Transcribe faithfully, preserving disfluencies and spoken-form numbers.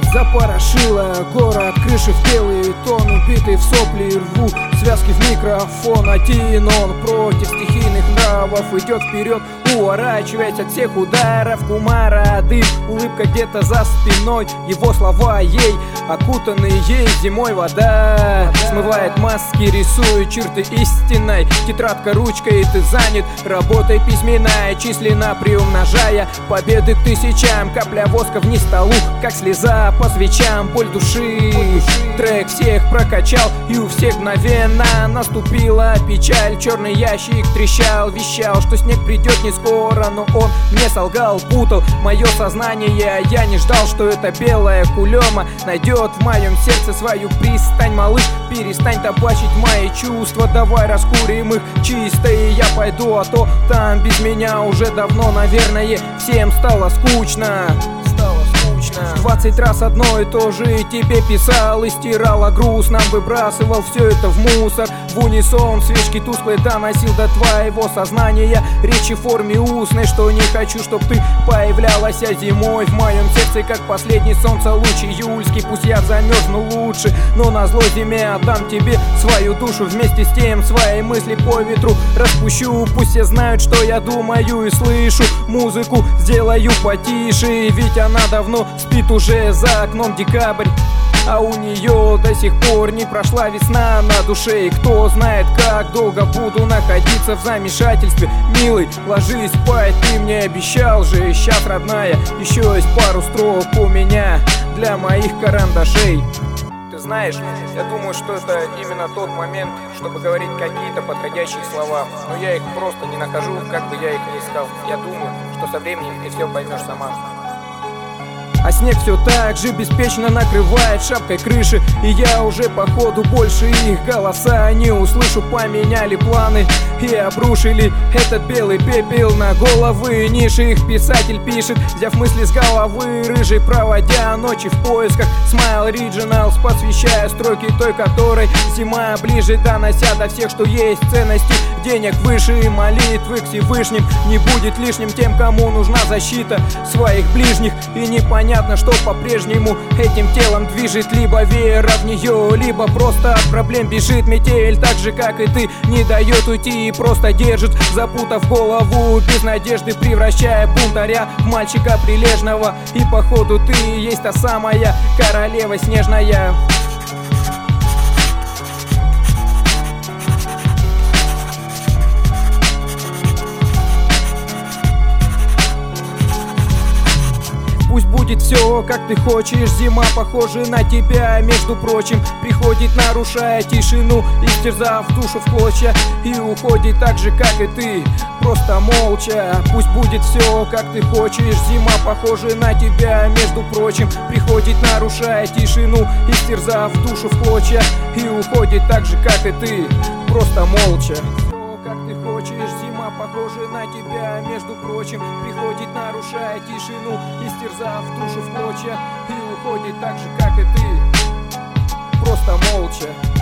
запорошила город, крыши в белый тон, убитый в сопли, рву связки в микрофон. Один он против стихийных нравов идет вперед, уворачиваясь от всех ударов кумара. Дым, улыбка где-то за спиной, его слова ей окутанные ей зимой вода смывает маски, рисует черты истинной. Тетрадка ручкой, ты занят работой письменной, численно приумножая победы к тысячам. Капля воска вниз столу, как слеза по свечам, боль души. Трек всех прокачал, и у всех мгновенно наступила печаль. Черный ящик трещал, вещал, что снег придет не скоро, но он мне солгал, путал мое сознание. Я не ждал, что эта белая кулема найдет в моем сердце свою пристань. Малыш, перестань табачить мои чувства, давай раскурим их чисто, и я пойду, а то там без меня уже давно, наверное, всем стало скучно. Двадцать раз одно и то же тебе писал и стирал, а грустно выбрасывал все это в мусор. В унисон свечки тусклые доносил до твоего сознания речи в форме устной, что не хочу, чтоб ты появлялась зимой в моем сердце, как последний солнце луч июльский. Пусть я замерзну лучше, но назло зиме отдам тебе свою душу, вместе с тем свои мысли по ветру распущу. Пусть все знают, что я думаю и слышу, музыку сделаю потише, ведь она давно спит уже за окном декабрь, а у нее до сих пор не прошла весна на душе. И кто знает, как долго буду находиться в замешательстве. Милый, ложись спать, ты мне обещал же. Сейчас, родная, еще есть пару строк у меня для моих карандашей. Ты знаешь, я думаю, что это именно тот момент, чтобы говорить какие-то подходящие слова, но я их просто не нахожу, как бы я их ни искал. Я думаю, что со временем ты все поймешь сама. А снег все так же беспечно накрывает шапкой крыши, и я уже походу больше их голоса не услышу. Поменяли планы и обрушили этот белый пепел на головы ниши. Их писатель пишет, взяв мысли с головы рыжий, проводя ночи в поисках Smile Originals, посвящая строки той, которой зима ближе, донося до всех, что есть ценности денег выше, и молитвы к Всевышним не будет лишним тем, кому нужна защита своих ближних. И непонятно, что по-прежнему этим телом движет, либо вера в нее, либо просто от проблем бежит. Метель, так же как и ты, не дает уйти и просто держит, запутав голову без надежды, превращая бунтаря в мальчика прилежного. И походу ты есть та самая королева снежная. Пусть будет все, как ты хочешь, зима похожа на тебя, между прочим, приходит, нарушая тишину, истерзав душу в клочья, и уходит так же, как и ты, просто молча. Пусть будет все, как ты хочешь, зима похожа на тебя, между прочим, приходит, нарушая тишину, истерзав душу в клочья, и уходит так же, как и ты, просто молча. Как ты хочешь, зима похожа на тебя, между прочим, приходит, нарушая тишину, истерзав душу в клочья, и уходит так же, как и ты, просто молча.